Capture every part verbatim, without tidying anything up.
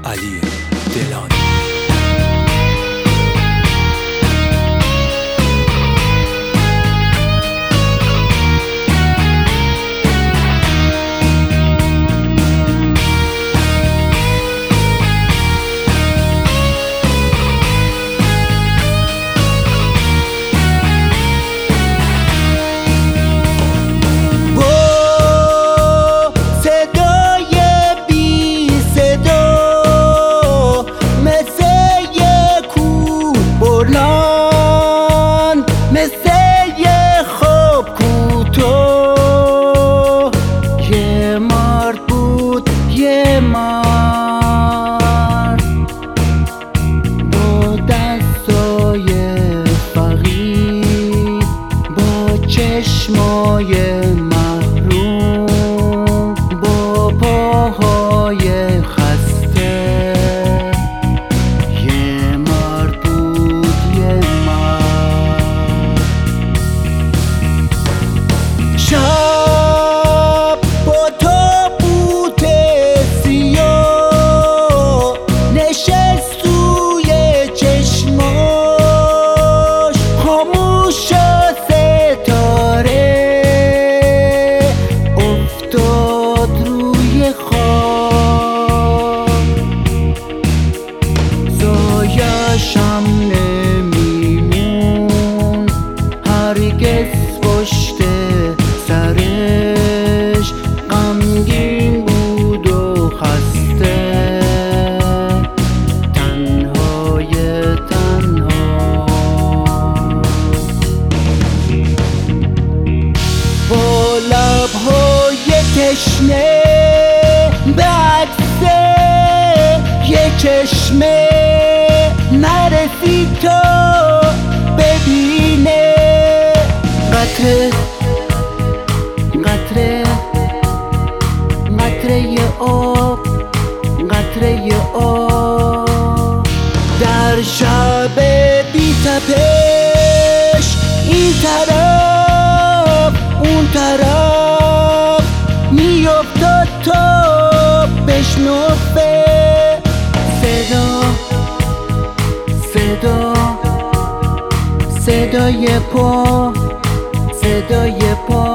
علی دلانی. چشمای محروم با پاهای خسته، یه مرد بود یه مرد. شب با تابوت سیاه نشست توی چشماش، خاموش شم نمیمون هرگز پشت سرش، غمگین بود و خسته، تنهای تنها. با لبهای تشنه به عکس یه چشمه نرسید تا ببینه، قطره قطره قطره آب، قطره آب در شب بی تپش، این طرف اون طرف میافتاد تا بشنفه صدا صدا صدای پا، صدای پا.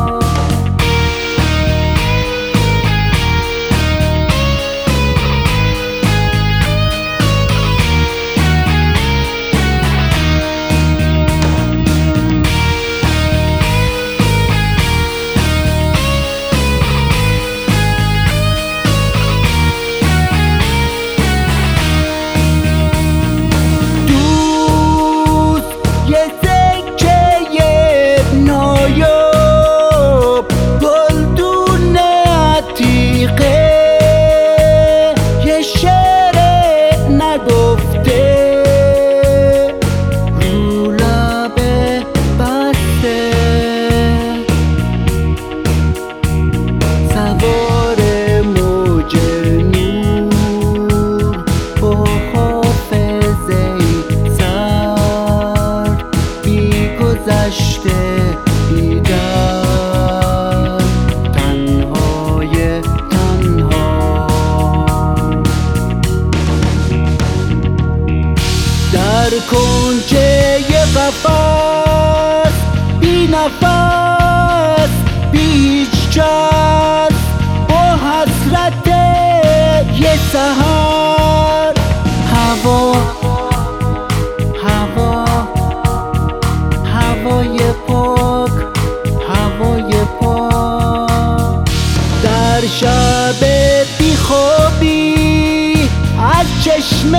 تنهای تنها در کنج قفس، بی نفس بی هیچ کس، با حسرت یه سحر. هوا هوا هوای پاک، هوای پاک در شب بیخوابی از چشم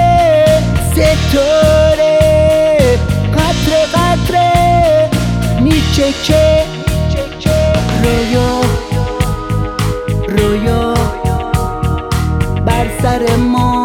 ستاره، قطره قطره میچکه رویا رویا بر سر ما.